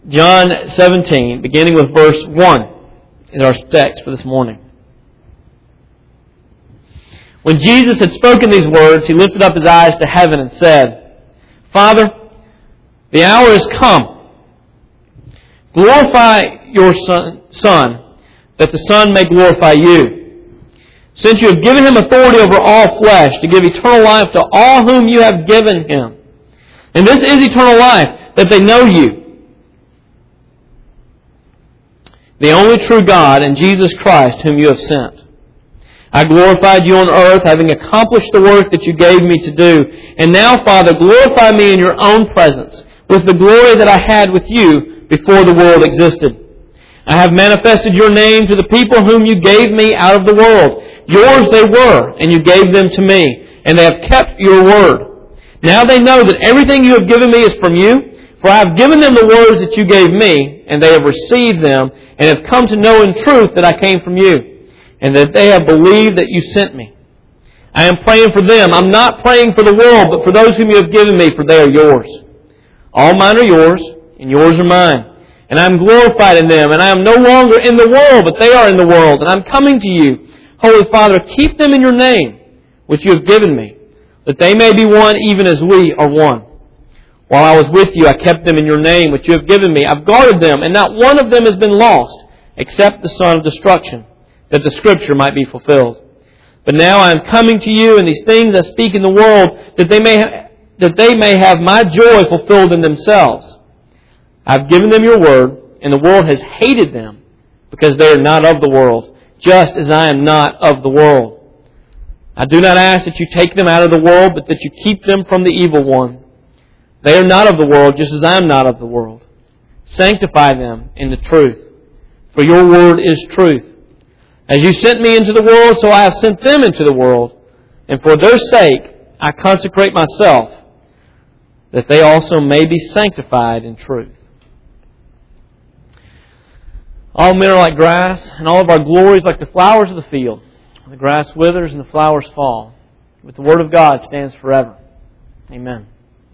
John 17, beginning with verse 1, is our text for this morning. When Jesus had spoken these words, He lifted up His eyes to heaven and said, Father, the hour is come. Glorify your Son, that the Son may glorify you. Since you have given Him authority over all flesh, to give eternal life to all whom you have given Him. And this is eternal life, that they know you, the only true God, and Jesus Christ, whom you have sent. I glorified you on earth, having accomplished the work that you gave me to do. And now, Father, glorify me in your own presence, with the glory that I had with you before the world existed. I have manifested your name to the people whom you gave me out of the world. Yours they were, and you gave them to me, and they have kept your word. Now they know that everything you have given me is from you, for I have given them the words that you gave me, and they have received them, and have come to know in truth that I came from you, and that they have believed that you sent me. I am praying for them. I'm not praying for the world, but for those whom you have given me, for they are yours. All mine are yours, and yours are mine. And I am glorified in them, and I am no longer in the world, but they are in the world, and I am coming to you. Holy Father, keep them in your name, which you have given me, that they may be one even as we are one. While I was with you, I kept them in your name, which you have given me. I've guarded them, and not one of them has been lost, except the son of destruction, that the Scripture might be fulfilled. But now I am coming to you, and these things I speak in the world, that they may have my joy fulfilled in themselves. I've given them your word, and the world has hated them, because they are not of the world, just as I am not of the world. I do not ask that you take them out of the world, but that you keep them from the evil one. They are not of the world, just as I am not of the world. Sanctify them in the truth, for your word is truth. As you sent me into the world, so I have sent them into the world. And for their sake, I consecrate myself, that they also may be sanctified in truth. All men are like grass, and all of our glories like the flowers of the field. The grass withers and the flowers fall, but the word of God stands forever. Amen.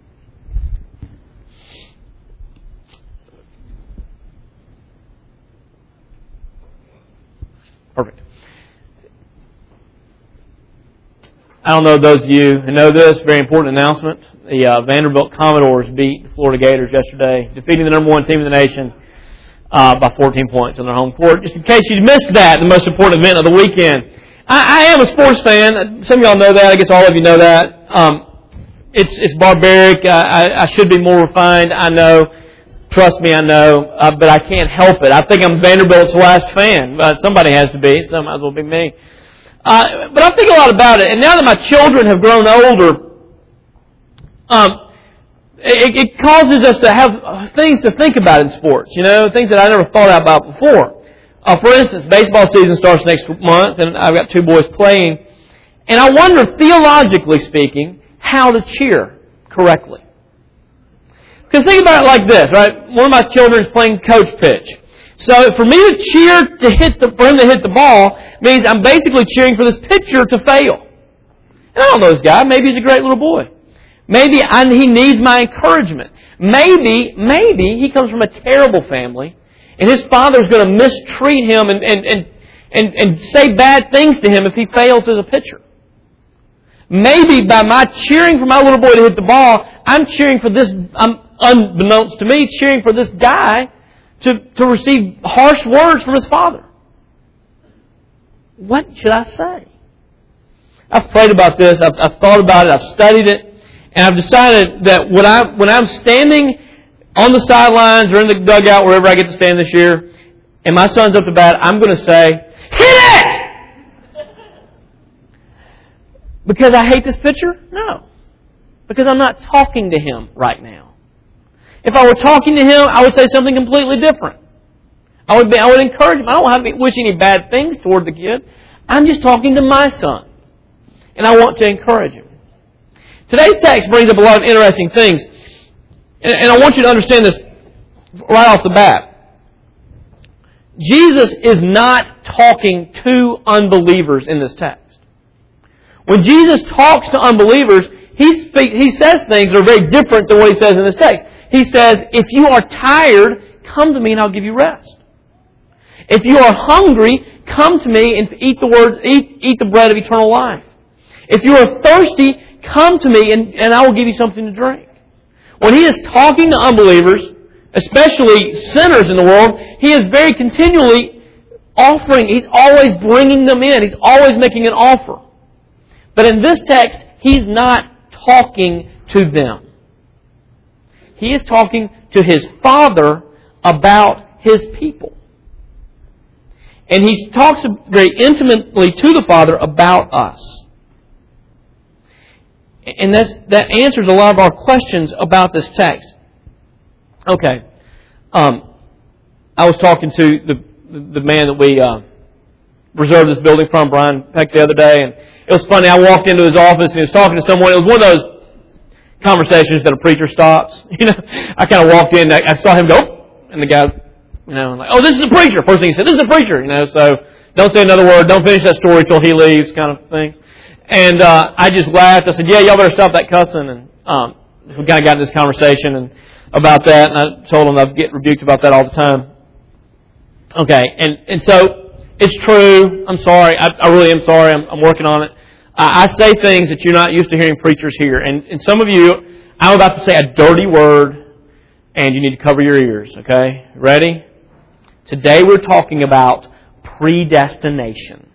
Perfect. I don't know those of you who know this, very important announcement. The Vanderbilt Commodores beat the Florida Gators yesterday, defeating the number one team in the nation by 14 points on their home court. Just in case you missed that, the most important event of the weekend. I am a sports fan. Some of y'all know that. I guess all of you know that. It's barbaric. I should be more refined. I know. Trust me, I know. But I can't help it. I think I'm Vanderbilt's last fan. Somebody has to be. So it might as well be me. But I think a lot about it. And now that my children have grown older, it causes us to have things to think about in sports. You know, things that I never thought about before. For instance, baseball season starts next month, and I've got two boys playing. And I wonder, theologically speaking, how to cheer correctly. Because think about it like this, right? One of my children is playing coach pitch. So for me to cheer for him to hit the ball means I'm basically cheering for this pitcher to fail. And I don't know this guy. Maybe he's a great little boy. Maybe he needs my encouragement. Maybe he comes from a terrible family, and his father's going to mistreat him and say bad things to him if he fails as a pitcher. Maybe by my cheering for my little boy to hit the ball, I'm cheering for this, unbeknownst to me, cheering for this guy to receive harsh words from his father. What should I say? I've prayed about this. I've thought about it. I've studied it. And I've decided that when I'm standing on the sidelines or in the dugout, wherever I get to stand this year, and my son's up to bat, I'm going to say, hit it! Because I hate this pitcher? No. Because I'm not talking to him right now. If I were talking to him, I would say something completely different. I would encourage him. I don't have to wish any bad things toward the kid. I'm just talking to my son. And I want to encourage him. Today's text brings up a lot of interesting things. And I want you to understand this right off the bat. Jesus is not talking to unbelievers in this text. When Jesus talks to unbelievers, he says things that are very different than what he says in this text. He says, if you are tired, come to me and I'll give you rest. If you are hungry, come to me and eat the bread of eternal life. If you are thirsty, come to me and I will give you something to drink. When He is talking to unbelievers, especially sinners in the world, He is very continually offering. He's always bringing them in. He's always making an offer. But in this text, He's not talking to them. He is talking to His Father about His people. And He talks very intimately to the Father about us. And that answers a lot of our questions about this text. Okay. I was talking to the man that we reserved this building from, Brian Peck, the other day, and it was funny. I walked into his office and he was talking to someone. It was one of those conversations that a preacher stops. I kind of walked in, I saw him go, and the guy, like, oh, this is a preacher. First thing he said, this is a preacher. So don't say another word. Don't finish that story till he leaves, kind of things. And I just laughed. I said, yeah, y'all better stop that cussing. And we kind of got in this conversation about that, and I told him I'd get rebuked about that all the time. Okay, and so it's true. I'm sorry. I really am sorry. I'm working on it. I say things that you're not used to hearing preachers hear. And some of you, I'm about to say a dirty word, and you need to cover your ears, okay? Ready? Today we're talking about predestination.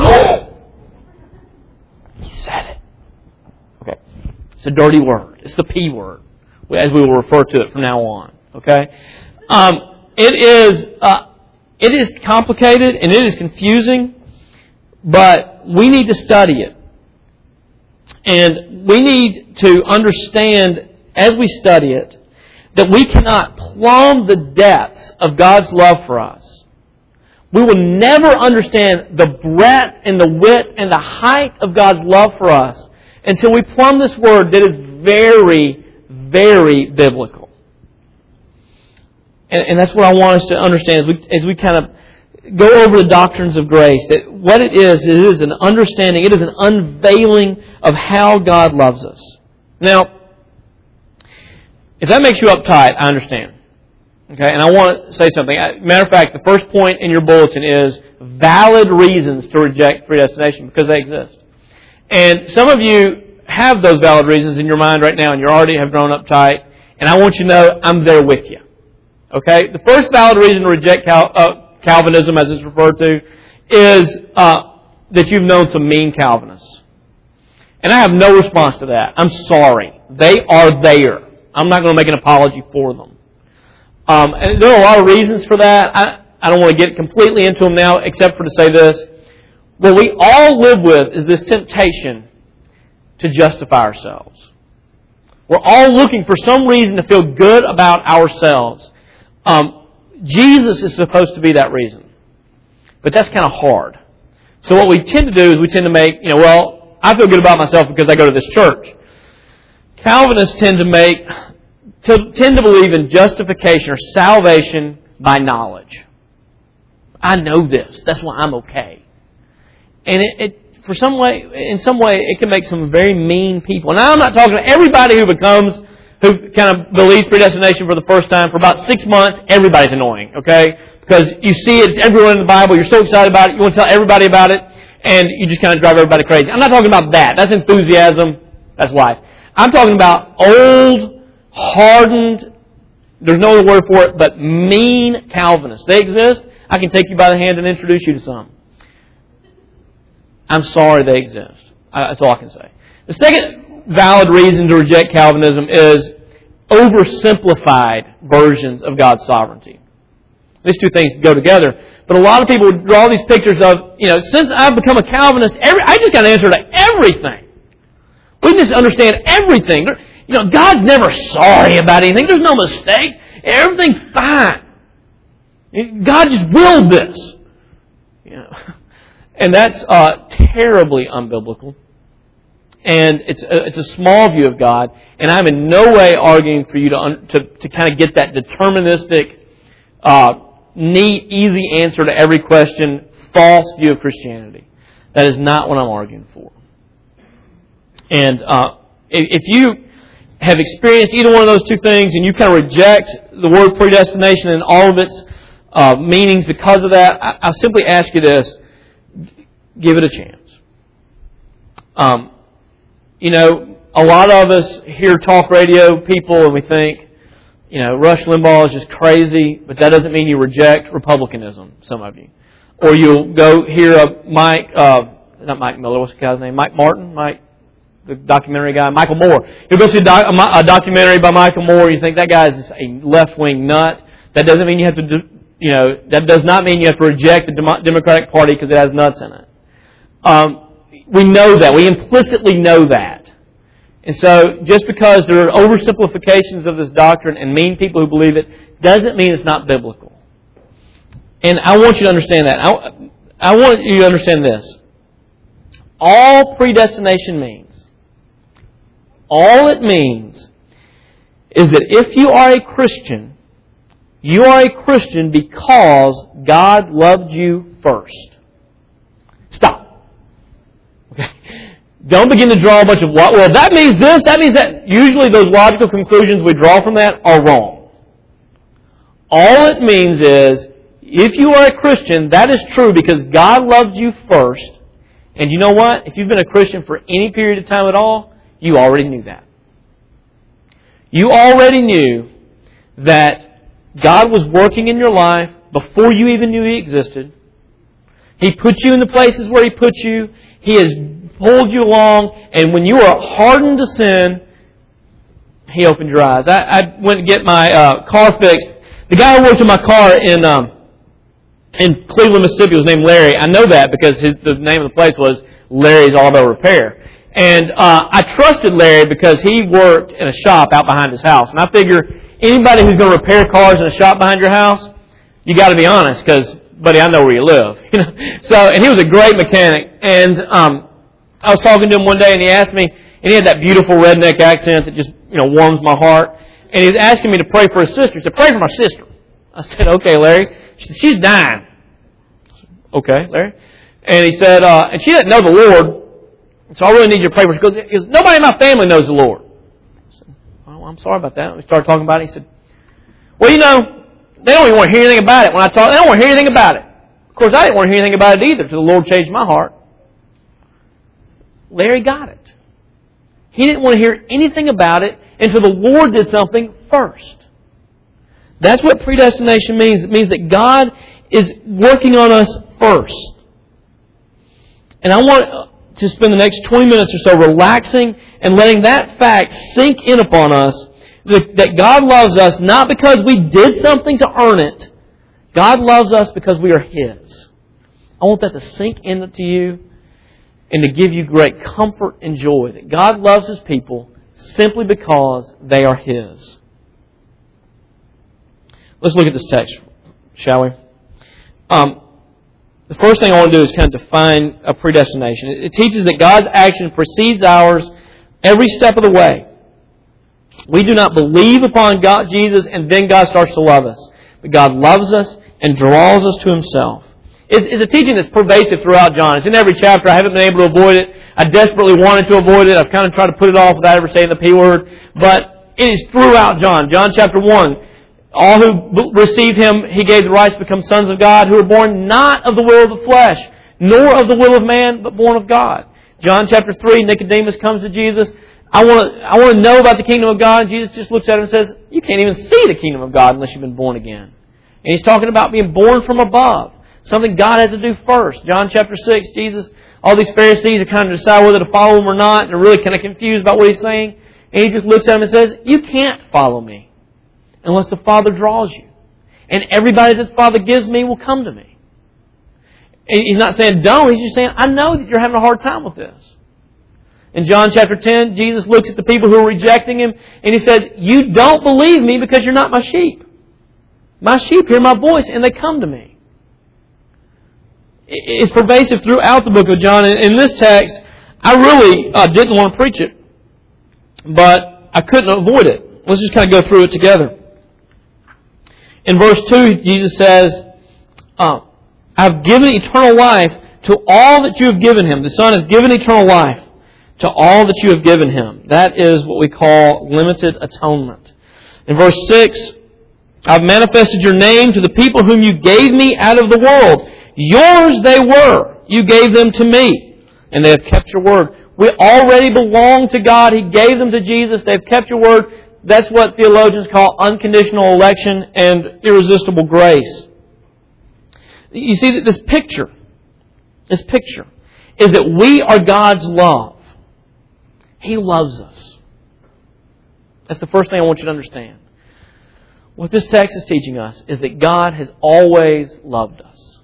He said it. Okay. It's a dirty word. It's the P word, as we will refer to it from now on. Okay? It is complicated and it is confusing, but we need to study it. And we need to understand, as we study it, that we cannot plumb the depths of God's love for us. We will never understand the breadth and the width and the height of God's love for us until we plumb this word that is very, very biblical. And that's what I want us to understand as we kind of go over the doctrines of grace. That what it is an understanding, it is an unveiling of how God loves us. Now, if that makes you uptight, I understand. Okay, and I want to say something. Matter of fact, the first point in your bulletin is valid reasons to reject predestination, because they exist. And some of you have those valid reasons in your mind right now, and you already have grown uptight. And I want you to know I'm there with you. Okay, the first valid reason to reject Calvinism, as it's referred to, is that you've known some mean Calvinists. And I have no response to that. I'm sorry. They are there. I'm not going to make an apology for them. And there are a lot of reasons for that. I don't want to get completely into them now, except for to say this. What we all live with is this temptation to justify ourselves. We're all looking for some reason to feel good about ourselves. Jesus is supposed to be that reason. But that's kind of hard. So what we tend to do is we tend to make, I feel good about myself because I go to this church. Calvinists tend to believe in justification or salvation by knowledge. I know this. That's why I'm okay. And in some way, it can make some very mean people. Now, I'm not talking to everybody who kind of believes predestination for the first time. For about 6 months, everybody's annoying, okay? Because you see it's everywhere in the Bible. You're so excited about it. You want to tell everybody about it. And you just kind of drive everybody crazy. I'm not talking about that. That's enthusiasm. That's life. I'm talking about old, hardened, there's no other word for it, but mean Calvinists. They exist. I can take you by the hand and introduce you to some. I'm sorry they exist. That's all I can say. The second valid reason to reject Calvinism is oversimplified versions of God's sovereignty. These two things go together. But a lot of people draw these pictures of, since I've become a Calvinist, I just got an answer to everything. We just understand everything. God's never sorry about anything. There's no mistake. Everything's fine. God just willed this. And that's terribly unbiblical. And it's a small view of God. And I'm in no way arguing for you to kind of get that deterministic, neat, easy answer to every question, false view of Christianity. That is not what I'm arguing for. And if have experienced either one of those two things and you kind of reject the word predestination and all of its meanings because of that, I'll simply ask you this. Give it a chance. A lot of us hear talk radio people and we think, Rush Limbaugh is just crazy, but that doesn't mean you reject Republicanism, some of you. Or you'll go hear a not Mike Miller, what's the guy's name? Mike Martin? The documentary guy, Michael Moore. You'll go see a documentary by Michael Moore and you think that guy is a left-wing nut. That doesn't mean you have to, that does not mean you have to reject the Democratic Party because it has nuts in it. We know that. We implicitly know that. And so, just because there are oversimplifications of this doctrine and mean people who believe it, doesn't mean it's not biblical. And I want you to understand that. I want you to understand this. All predestination means, all it means, is that if you are a Christian because God loved you first. Stop. Okay. Don't begin to draw a bunch of, well, that means this, that means that. Usually those logical conclusions we draw from that are wrong. All it means is, if you are a Christian, that is true because God loved you first. And you know what? If you've been a Christian for any period of time at all, you already knew that. You already knew that God was working in your life before you even knew He existed. He put you in the places where He put you. He has pulled you along. And when you were hardened to sin, He opened your eyes. I went to get my car fixed. The guy who worked on my car in Cleveland, Mississippi was named Larry. I know that because the name of the place was Larry's Auto Repair. And I trusted Larry because he worked in a shop out behind his house. And I figure anybody who's going to repair cars in a shop behind your house, you got to be honest because, buddy, I know where you live. And he was a great mechanic. And I was talking to him one day and he asked me, and he had that beautiful redneck accent that just warms my heart. And he was asking me to pray for his sister. He said, "Pray for my sister." I said, "Okay, Larry." She said, "She's dying." I said, "Okay, Larry." And he said, and she doesn't know the Lord, so I really need you to pray for her. He goes, "Nobody in my family knows the Lord." I said, "Well, I'm sorry about that." We started talking about it. He said, "Well, they don't even want to hear anything about it. When I talk, they don't want to hear anything about it." Of course, I didn't want to hear anything about it either until the Lord changed my heart. Larry got it. He didn't want to hear anything about it until the Lord did something first. That's what predestination means. It means that God is working on us first. And I want to spend the next 20 minutes or so relaxing and letting that fact sink in upon us, that God loves us not because we did something to earn it. God loves us because we are His. I want that to sink into you and to give you great comfort and joy that God loves His people simply because they are His. Let's look at this text, shall we? The first thing I want to do is kind of define a predestination. It teaches that God's action precedes ours every step of the way. We do not believe upon Jesus and then God starts to love us. But God loves us and draws us to Himself. It's a teaching that's pervasive throughout John. It's in every chapter. I haven't been able to avoid it. I desperately wanted to avoid it. I've kind of tried to put it off without ever saying the P word. But it is throughout John. John chapter 1. All who received Him, He gave the right to become sons of God, who were born not of the will of the flesh, nor of the will of man, but born of God. John chapter 3, Nicodemus comes to Jesus. I want to know about the kingdom of God. And Jesus just looks at him and says, "You can't even see the kingdom of God unless you've been born again." And He's talking about being born from above. Something God has to do first. John chapter 6, all these Pharisees are kind of decide whether to follow Him or not, and they're really kind of confused about what He's saying. And He just looks at them and says, "You can't follow Me unless the Father draws you. And everybody that the Father gives Me will come to Me." And He's not saying don't. He's just saying, I know that you're having a hard time with this. In John chapter 10, Jesus looks at the people who are rejecting Him and He says, "You don't believe Me because you're not My sheep. My sheep hear My voice and they come to Me." It's pervasive throughout the book of John. In this text, I really didn't want to preach it, but I couldn't avoid it. Let's just kind of go through it together. In verse 2, Jesus says, "I've given eternal life to all that you have given Him." The Son has given eternal life. to all that you have given him. That is what we call limited atonement. In verse 6, I've manifested your name to the people whom you gave me out of the world. Yours they were. You gave them to me, and they have kept your word. We already belong to God. He gave them to Jesus. They've kept your word. That's what theologians call unconditional election and irresistible grace. You see that this picture is that we are God's love. He loves us. That's the first thing I want you to understand. What this text is teaching us is that God has always loved us.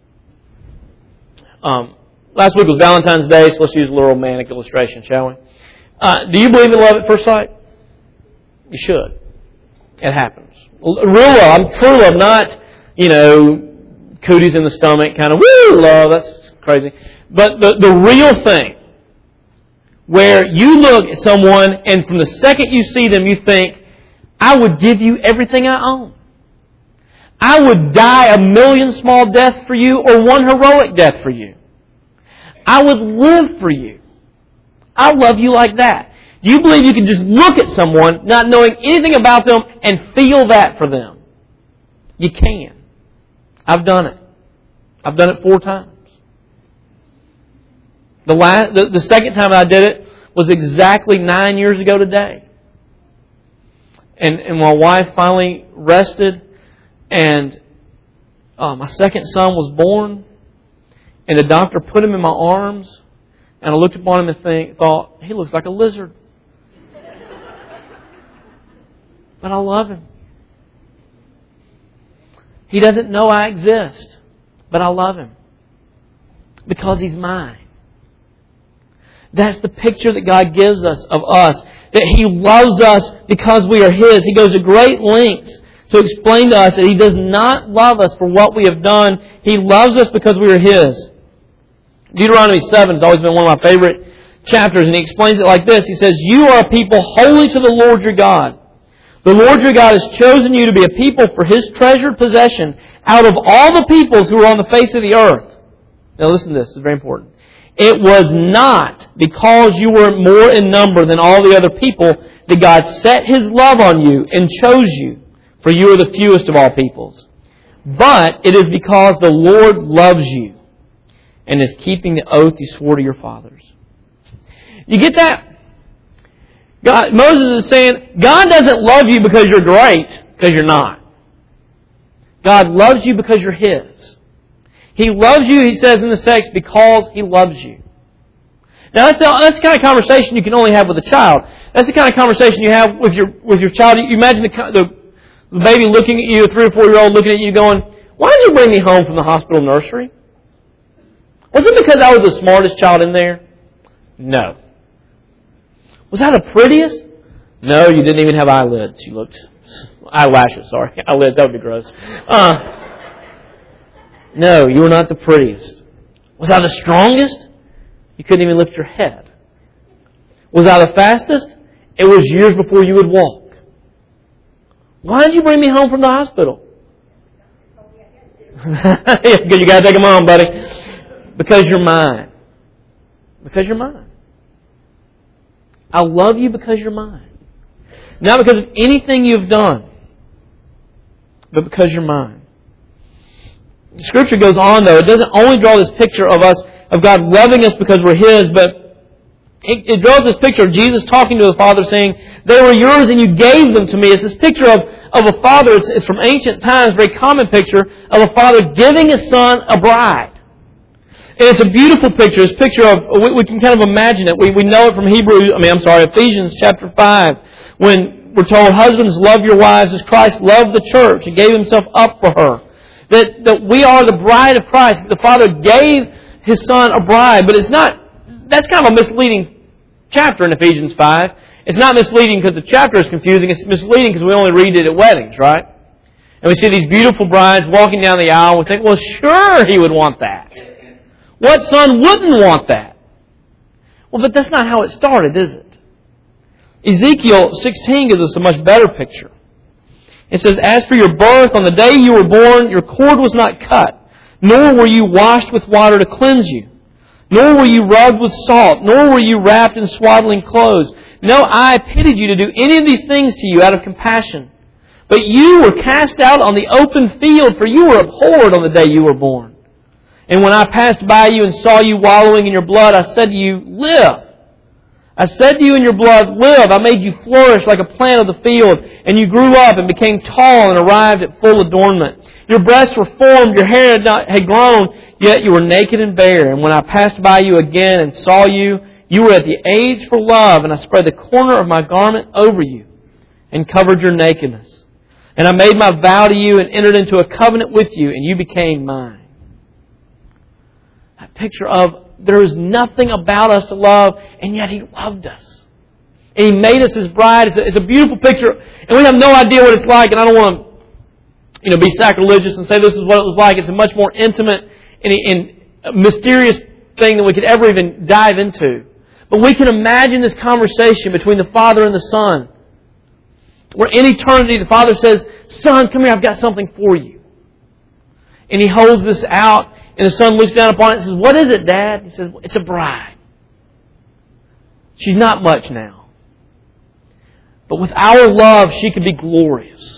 Last week was Valentine's Day, so let's use a little romantic illustration, shall we? Do you believe in love at first sight? You should. It happens. Real love, true love, not, cooties in the stomach, kind of, woo, love, that's crazy. But the real thing, where you look at someone and from the second you see them, you think, I would give you everything I own. I would die 1,000,000 small deaths for you or one heroic death for you. I would live for you. I love you like that. Do you believe you can just look at someone, not knowing anything about them, and feel that for them? You can. I've done it. I've done it 4 times. The second time I did it was exactly 9 years ago today. And my wife finally rested, and my second son was born, and the doctor put him in my arms, and I looked upon him and thought, he looks like a lizard. But I love him. He doesn't know I exist, but I love him because he's mine. That's the picture that God gives us of us, that He loves us because we are His. He goes to great lengths to explain to us that He does not love us for what we have done. He loves us because we are His. Deuteronomy 7 has always been one of my favorite chapters, and He explains it like this. He says, you are a people holy to the Lord your God. The Lord your God has chosen you to be a people for His treasured possession out of all the peoples who are on the face of the earth. Now listen to this. It's very important. It was not because you were more in number than all the other people that God set His love on you and chose you, for you are the fewest of all peoples. But it is because the Lord loves you and is keeping the oath He swore to your fathers. You get that? Moses is saying, God doesn't love you because you're great, because you're not. God loves you because you're His. He loves you, he says in this text, because He loves you. Now that's the kind of conversation you can only have with a child. That's the kind of conversation you have with your child. You imagine the baby looking at you, a 3 or 4-year-old looking at you going, why did you bring me home from the hospital nursery? Was it because I was the smartest child in there? No. Was I the prettiest? No, you didn't even have eyelids. You looked... Eyelashes, sorry. Eyelids, that would be gross. No, you were not the prettiest. Was I the strongest? You couldn't even lift your head. Was I the fastest? It was years before you would walk. Why did you bring me home from the hospital? Because you got to take them home, buddy. Because you're mine. Because you're mine. I love you because you're mine. Not because of anything you've done, but because you're mine. Scripture goes on, though. It doesn't only draw this picture of us, of God loving us because we're His, but it draws this picture of Jesus talking to the Father saying, they were yours and you gave them to me. It's this picture of a father, it's from ancient times, a very common picture of a father giving his son a bride. And it's a beautiful picture. It's a picture of, we can kind of imagine it. We know it from Ephesians chapter 5, when we're told, husbands, love your wives as Christ loved the church and gave Himself up for her. That we are the bride of Christ. The Father gave His Son a bride, but it's not, that's kind of a misleading chapter in Ephesians 5. It's not misleading because the chapter is confusing. It's misleading because we only read it at weddings, right? And we see these beautiful brides walking down the aisle and we think, well, sure He would want that. What son wouldn't want that? Well, but that's not how it started, is it? Ezekiel 16 gives us a much better picture. It says, as for your birth, on the day you were born, your cord was not cut, nor were you washed with water to cleanse you. Nor were you rubbed with salt, nor were you wrapped in swaddling clothes. No eye pitied you to do any of these things to you out of compassion. But you were cast out on the open field, for you were abhorred on the day you were born. And when I passed by you and saw you wallowing in your blood, I said to you, live. I said to you in your blood, live. I made you flourish like a plant of the field, and you grew up and became tall and arrived at full adornment. Your breasts were formed, your hair had grown, yet you were naked and bare. And when I passed by you again and saw you, you were at the age for love, and I spread the corner of my garment over you and covered your nakedness. And I made my vow to you and entered into a covenant with you, and you became mine. That picture of there is nothing about us to love, and yet He loved us. And He made us His bride. It's a beautiful picture, and we have no idea what it's like, and I don't want to be sacrilegious and say this is what it was like. It's a much more intimate and mysterious thing than we could ever even dive into. But we can imagine this conversation between the Father and the Son, where in eternity the Father says, Son, come here, I've got something for you. And He holds this out, and the Son looks down upon it and says, what is it, Dad? He says, it's a bride. She's not much now. But with our love, she could be glorious.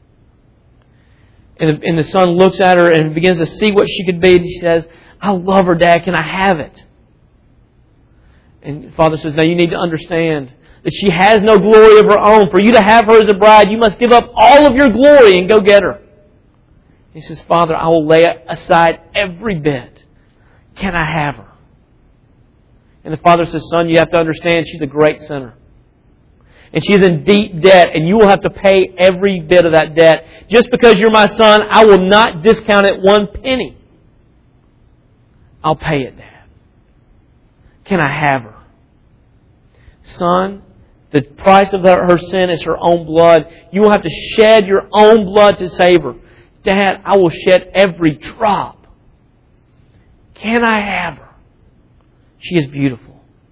And the Son looks at her and begins to see what she could be, and he says, I love her, Dad. Can I have it? And the Father says, now you need to understand that she has no glory of her own. For you to have her as a bride, you must give up all of your glory and go get her. He says, Father, I will lay aside every bit. Can I have her? And the Father says, Son, you have to understand she's a great sinner. And she is in deep debt, and you will have to pay every bit of that debt. Just because you're my son, I will not discount it one penny. I'll pay it, Dad. Can I have her? Son, the price of her sin is her own blood. You will have to shed your own blood to save her. Dad, I will shed every drop. Can I have her? She is beautiful.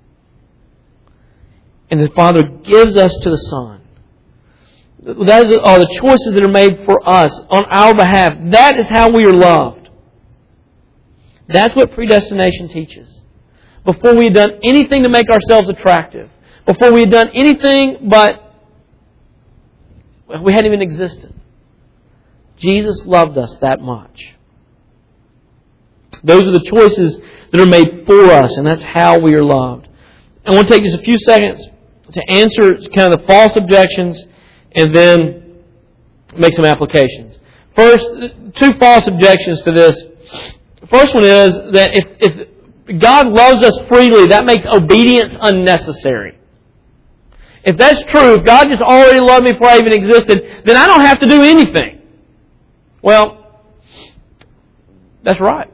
And the Father gives us to the Son. Those are the choices that are made for us on our behalf. That is how we are loved. That's what predestination teaches. Before we had done anything to make ourselves attractive, before we had done anything but we hadn't even existed, Jesus loved us that much. Those are the choices that are made for us, and that's how we are loved. I want to take just a few seconds to answer kind of the false objections and then make some applications. First, two false objections to this. The first one is that if God loves us freely, that makes obedience unnecessary. If that's true, if God just already loved me before I even existed, then I don't have to do anything. Well, that's right.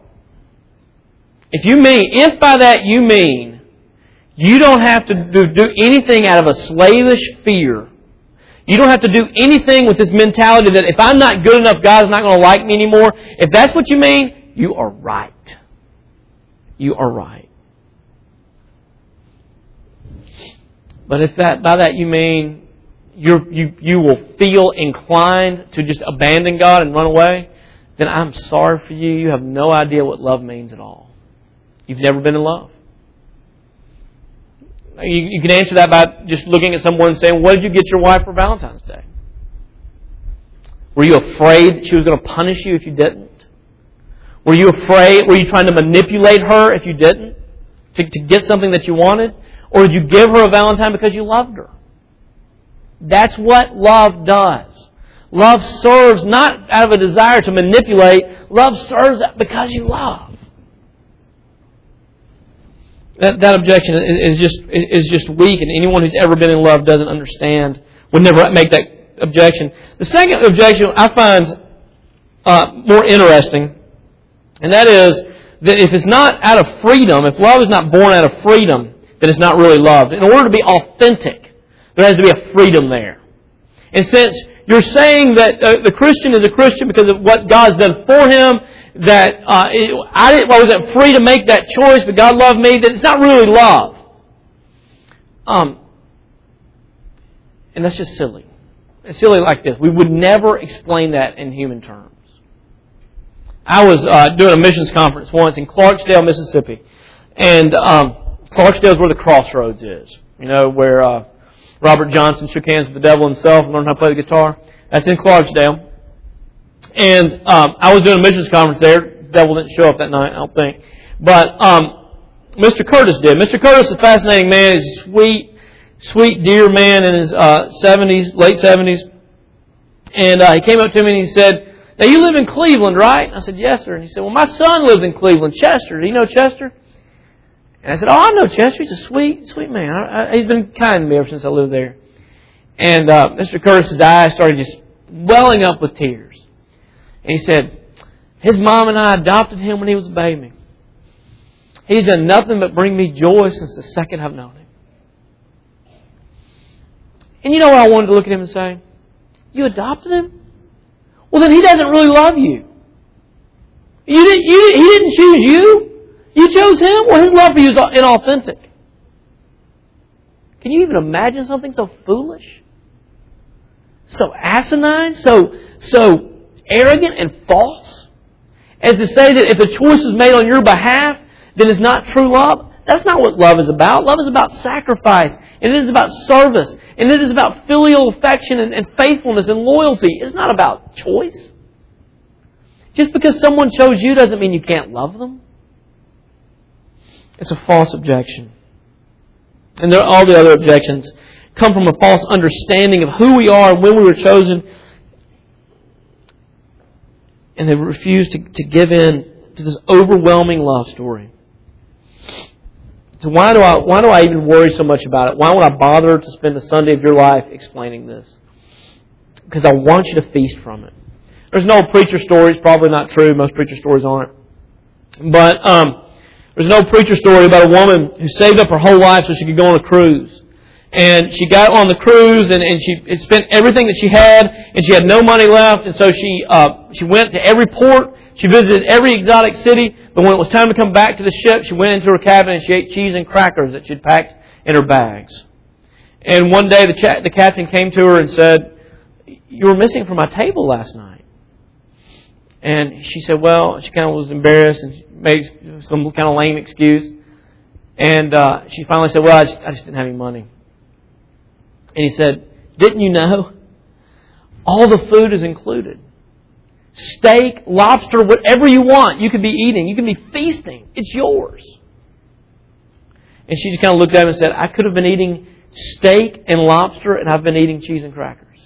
If by that you mean you don't have to do anything out of a slavish fear. You don't have to do anything with this mentality that if I'm not good enough, God's not going to like me anymore. If that's what you mean, you are right. You are right. But if by that you mean you will feel inclined to just abandon God and run away, then I'm sorry for you. You have no idea what love means at all. You've never been in love. You can answer that by just looking at someone and saying, what did you get your wife for Valentine's Day? Were you afraid that she was going to punish you if you didn't? Were you afraid? Were you trying to manipulate her if you didn't? To get something that you wanted? Or did you give her a Valentine because you loved her? That's what love does. Love serves not out of a desire to manipulate. Love serves because you love. That objection is just weak, and anyone who's ever been in love doesn't understand, would never make that objection. The second objection I find more interesting, and that is that if it's not out of freedom, if love is not born out of freedom, then it's not really loved. In order to be authentic, there has to be a freedom there. And since you're saying that the Christian is a Christian because of what God's done for him, that I wasn't free to make that choice, but God loved me, that it's not really love. And that's just silly. It's silly like this. We would never explain that in human terms. I was doing a missions conference once in Clarksdale, Mississippi. And Clarksdale is where the Crossroads is. You know, where Robert Johnson shook hands with the devil himself and learned how to play the guitar. That's in Clarksdale. And I was doing a missions conference there. The devil didn't show up that night, I don't think. But Mr. Curtis did. Mr. Curtis is a fascinating man. He's a sweet, dear man in his 70s, late 70s. And he came up to me and he said, "Now you live in Cleveland, right?" I said, "Yes, sir." And he said, "Well, my son lives in Cleveland, Chester. Do you know Chester?" And I said, "Oh, I know Chester. He's a sweet man. He's been kind to me ever since I lived there." And Mr. Curtis's eyes started just welling up with tears. And he said, "His mom and I adopted him when he was a baby. He's done nothing but bring me joy since the second I've known him." And you know what I wanted to look at him and say? You adopted him? Well, then he doesn't really love you. He didn't choose you. You chose him. Well, his love for you is inauthentic. Can you even imagine something so foolish? So asinine? So arrogant and false? As to say that if a choice is made on your behalf, then it's not true love? That's not what love is about. Love is about sacrifice. And it is about service. And it is about filial affection and faithfulness and loyalty. It's not about choice. Just because someone chose you doesn't mean you can't love them. It's a false objection. And all the other objections come from a false understanding of who we are and when we were chosen. And they refuse to give in to this overwhelming love story. So why do I even worry so much about it? Why would I bother to spend a Sunday of your life explaining this? Because I want you to feast from it. There's an old preacher story. It's probably not true. Most preacher stories aren't. But there's an old preacher story about a woman who saved up her whole life so she could go on a cruise. And she got on the cruise and she had spent everything that she had and she had no money left. And so she went to every port. She visited every exotic city. But when it was time to come back to the ship, she went into her cabin and she ate cheese and crackers that she'd packed in her bags. And one day the captain came to her and said, "You were missing from my table last night." And she said, well, she kind of was embarrassed and made some kind of lame excuse. And she finally said, "Well, I just didn't have any money." And he said, "Didn't you know? All the food is included. Steak, lobster, whatever you want, you could be eating. You could be feasting. It's yours." And she just kind of looked at him and said, "I could have been eating steak and lobster, and I've been eating cheese and crackers."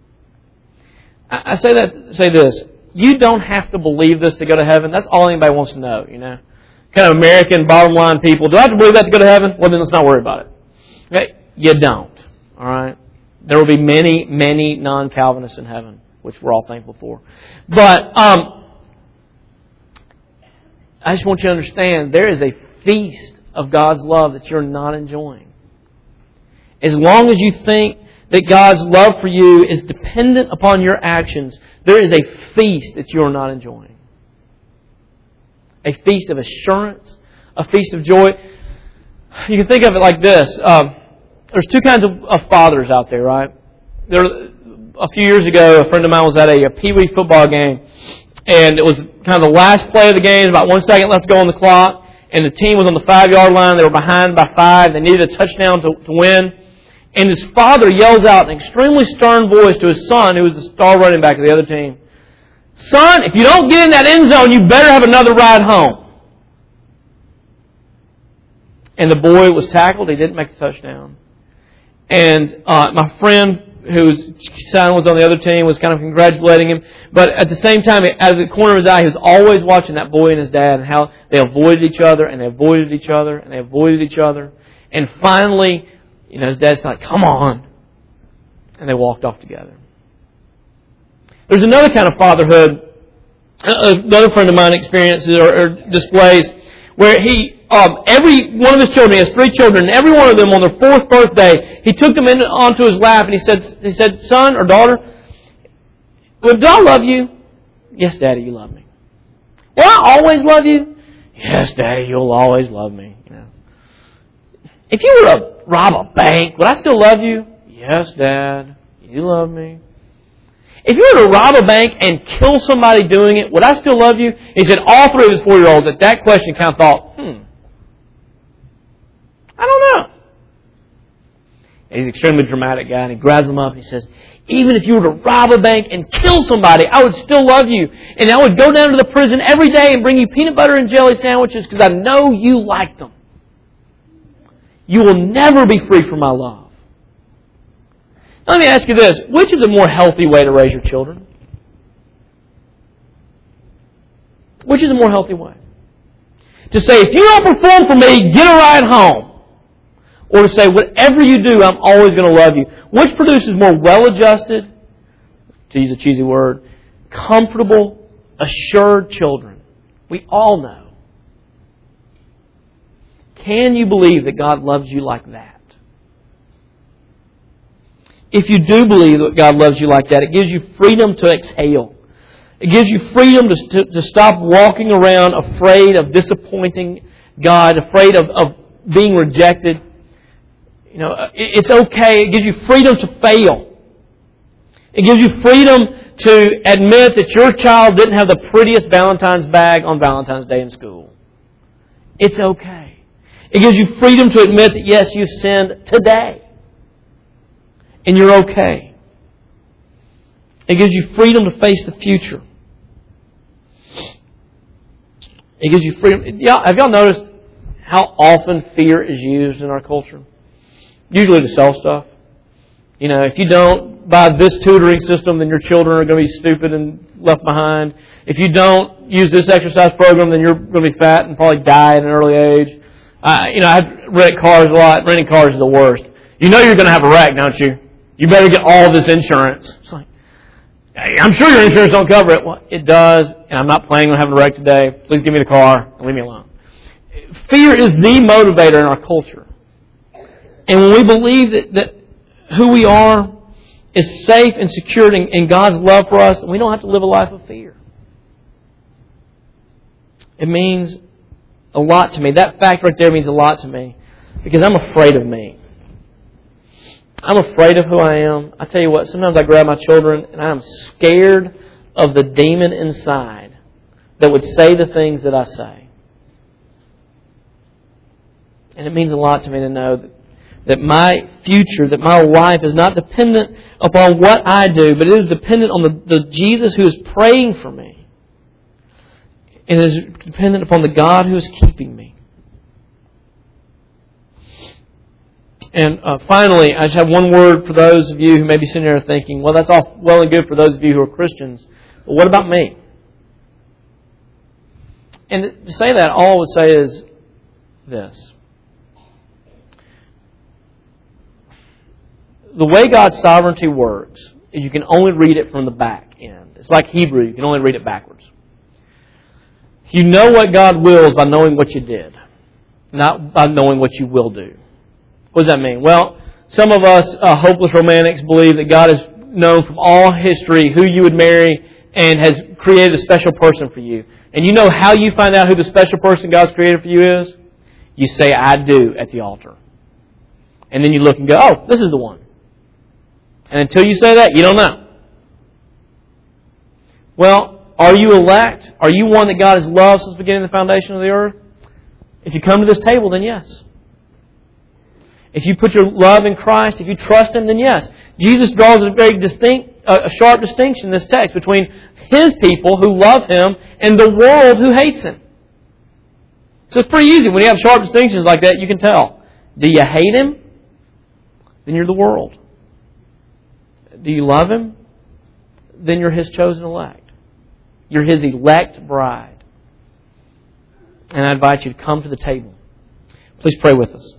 I say this. You don't have to believe this to go to heaven. That's all anybody wants to know, you know. Kind of American bottom line people. Do I have to believe that to go to heaven? Well, then let's not worry about it. Okay? You don't. All right? There will be many, many non-Calvinists in heaven, which we're all thankful for. But I just want you to understand there is a feast of God's love that you're not enjoying. As long as you think that God's love for you is dependent upon your actions, there is a feast that you're not enjoying. A feast of assurance, a feast of joy. You can think of it like this. There's two kinds of fathers out there, right? A few years ago, a friend of mine was at a Pee Wee football game, and it was kind of the last play of the game, about 1 second left to go on the clock, and the team was on the 5-yard line. They were behind by 5. They needed a touchdown to win. And his father yells out in an extremely stern voice to his son, who was the star running back of the other team, "Son, if you don't get in that end zone, you better have another ride home." And the boy was tackled. He didn't make the touchdown. And my friend, whose son was on the other team, was kind of congratulating him. But at the same time, out of the corner of his eye, he was always watching that boy and his dad and how they avoided each other and they avoided each other and they avoided each other. And finally, his dad's like, "Come on." And they walked off together. There's another kind of fatherhood, another friend of mine experiences or displays, where every one of his children, he has 3 children, and every one of them on their 4th birthday, he took them onto his lap and he said, "Son or daughter, well, do I love you?" "Yes, Daddy, you love me." "Will I always love you?" "Yes, Daddy, you'll always love me." "If you were to rob a bank, would I still love you?" "Yes, Dad, you love me." "If you were to rob a bank and kill somebody doing it, would I still love you?" He said all 3 of his 4-year-olds at that question kind of thought, He's an extremely dramatic guy, and he grabs them up and he says, even if you were to rob a bank and kill somebody, I would still love you. And I would go down to the prison every day and bring you peanut butter and jelly sandwiches because I know you like them. You will never be free from my love. Now, let me ask you this. Which is a more healthy way to raise your children? Which is a more healthy way? To say, if you don't perform for me, get a ride home. Or to say, whatever you do, I'm always going to love you. Which produces more well-adjusted, to use a cheesy word, comfortable, assured children? We all know. Can you believe that God loves you like that? If you do believe that God loves you like that, it gives you freedom to exhale. It gives you freedom to stop walking around afraid of disappointing God, afraid of being rejected. You know, it's okay. It gives you freedom to fail. It gives you freedom to admit that your child didn't have the prettiest Valentine's bag on Valentine's Day in school. It's okay. It gives you freedom to admit that, yes, you've sinned today. And you're okay. It gives you freedom to face the future. It gives you freedom. Have y'all noticed how often fear is used in our culture? Usually to sell stuff. You know, if you don't buy this tutoring system, then your children are going to be stupid and left behind. If you don't use this exercise program, then you're going to be fat and probably die at an early age. I rent cars a lot. Renting cars is the worst. You know you're going to have a wreck, don't you? You better get all this insurance. It's like, I'm sure your insurance don't cover it. Well, it does, and I'm not planning on having a wreck today. Please give me the car and leave me alone. Fear is the motivator in our culture. And when we believe that who we are is safe and secured in God's love for us, we don't have to live a life of fear. It means a lot to me. That fact right there means a lot to me because I'm afraid of me. I'm afraid of who I am. I tell you what, sometimes I grab my children and I'm scared of the demon inside that would say the things that I say. And it means a lot to me to know that my future, that my life is not dependent upon what I do, but it is dependent on the Jesus who is praying for me. And it is dependent upon the God who is keeping me. And finally, I just have one word for those of you who may be sitting there thinking, well, that's all well and good for those of you who are Christians, but what about me? And to say that, all I would say is this. The way God's sovereignty works is you can only read it from the back end. It's like Hebrew. You can only read it backwards. You know what God wills by knowing what you did, not by knowing what you will do. What does that mean? Well, some of us hopeless romantics believe that God has known from all history who you would marry and has created a special person for you. And you know how you find out who the special person God's created for you is? You say, I do, at the altar. And then you look and go, oh, this is the one. And until you say that, you don't know. Well, are you elect? Are you one that God has loved since the beginning of the foundation of the earth? If you come to this table, then yes. If you put your love in Christ, if you trust Him, then yes. Jesus draws a very sharp distinction in this text between His people who love Him and the world who hates Him. So it's pretty easy. When you have sharp distinctions like that, you can tell. Do you hate Him? Then you're the world. Do you love Him? Then you're His chosen elect. You're His elect bride. And I invite you to come to the table. Please pray with us.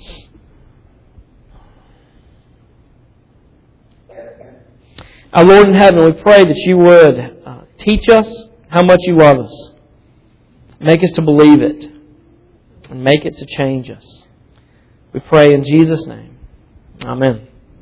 Our Lord in heaven, we pray that You would teach us how much You love us. Make us to believe it. And make it to change us. We pray in Jesus' name. Amen.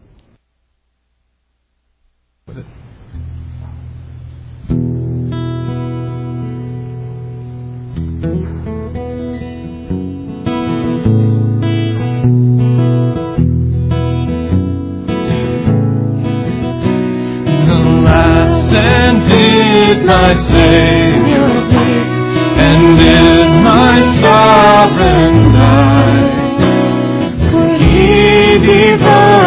And did my Savior live, and is my sovereign life, for He divine.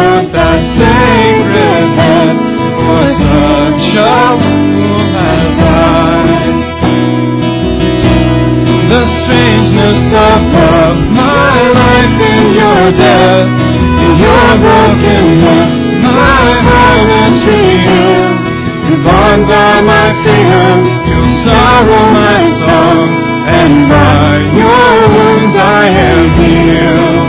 unreachable as I. The strangeness of love, my life in your death, in your brokenness, my heart is revealed. Your bonds are my freedom, your sorrow my song, and by your wounds I am healed.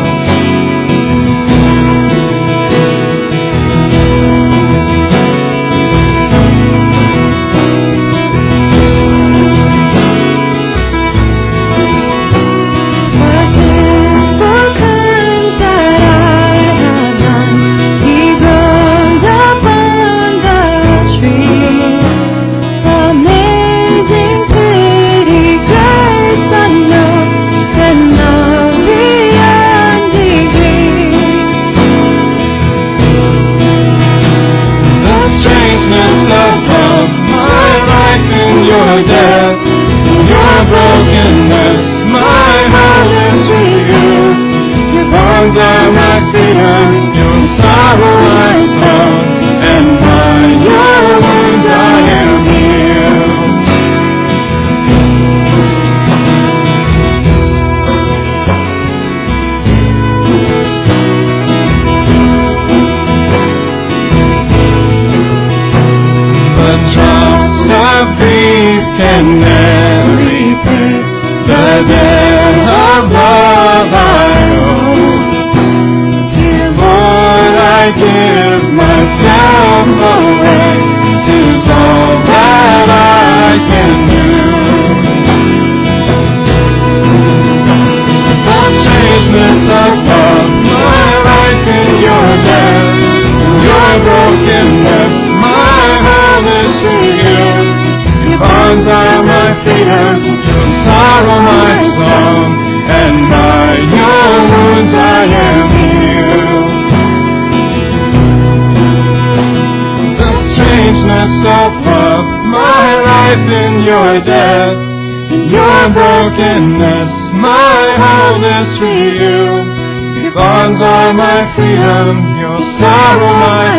Your death, your brokenness, my heart is revealed. Your bonds are my freedom, your sorrow my song, and by your wounds I am healed. The drops of grief can never repay the debt of love I owe. Dear Lord, I give myself away to all that I can do. The strangeness of love, my life in your death, your brokenness, my heart is revealed. Your bonds are my freedom, your sorrow my song, and by your wounds I am healed. The strangeness of love, my life in your death, your brokenness, my wholeness revealed. Your bonds are my freedom, your sorrow my